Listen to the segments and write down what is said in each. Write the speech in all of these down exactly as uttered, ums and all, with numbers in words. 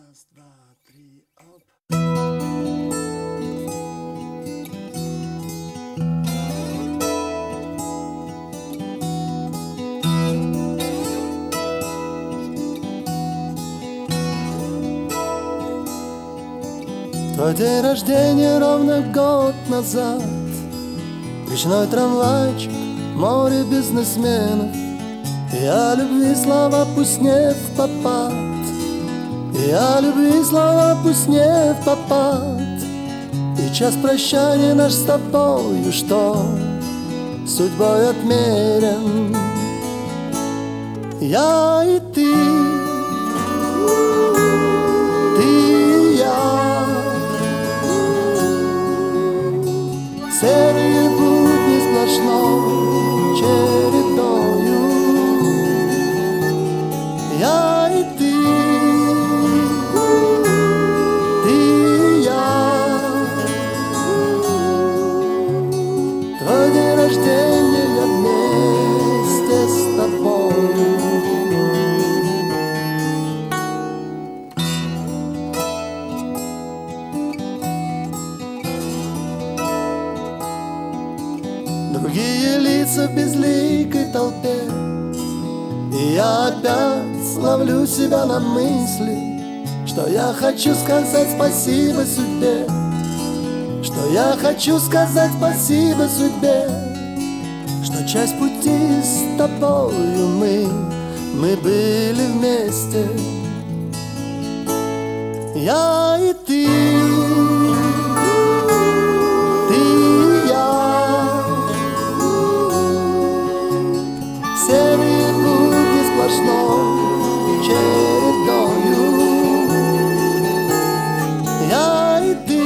Раз, два, три, оп. Твой день рождения ровно год назад. Речной трамвайчик, море бизнесменов, и о любви слова пусть не в попад, и о любви слова пусть не в попад. И час прощания наш с тобою, что судьбой отмерен. Я и ты, ты и я, серые будни сплошной чередою. Я и ты, ты и я, твой день рождения я вместе с тобою. Другие лица в безликой толпе, и я опять ловлю себя на мысли, что я хочу сказать спасибо судьбе, что я хочу сказать спасибо судьбе, что часть пути с тобою мы, мы были вместе. Я и ты, ты и я, серые будни сплошной чередою. Я и ты,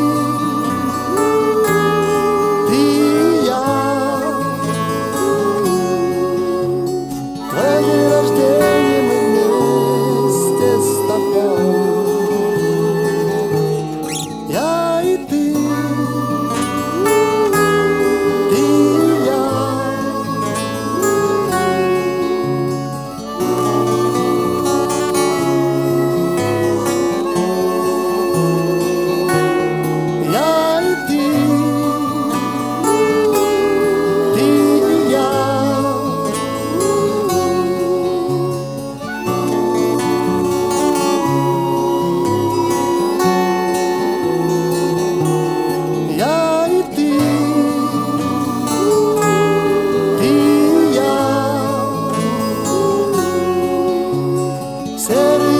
ты и я, твой день рождения мы вместе с тобой. Я и ты, ты и я. Я и ты, ты и я. Я и ты, ты и я, серый